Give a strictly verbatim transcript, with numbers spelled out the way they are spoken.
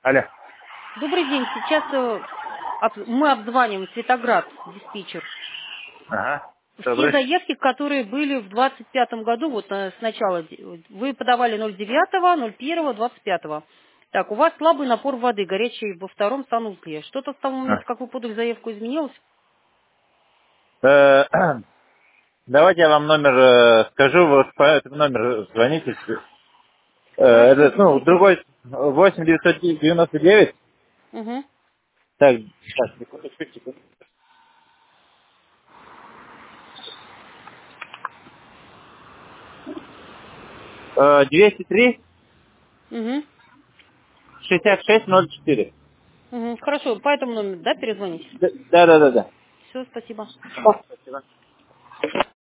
Алло. Добрый день. Сейчас э, об- мы обзваниваем Светоград, диспетчер. Ага. Все Добрый. заявки, которые были в двадцать пятом году, вот э, сначала, де- вы подавали ноль девятого, ноль первого, двадцать пятого. Так, у вас слабый напор воды, горячий во втором санузле. Что-то с того момента, как вы подали заявку, изменилось? Э, Давайте я вам номер э, скажу, вот по этому номеру звоните. Э, Хорошо, Это, ну, говорите. другой восемь девятьсот девяносто девять. Угу. Так, сейчас, секундочку, секундочку. Э, двести три Угу. шестьдесят шесть ноль четыре. Угу. Хорошо, по этому номеру, да, перезвоните? Да, да, да, да. Все, спасибо. Спасибо.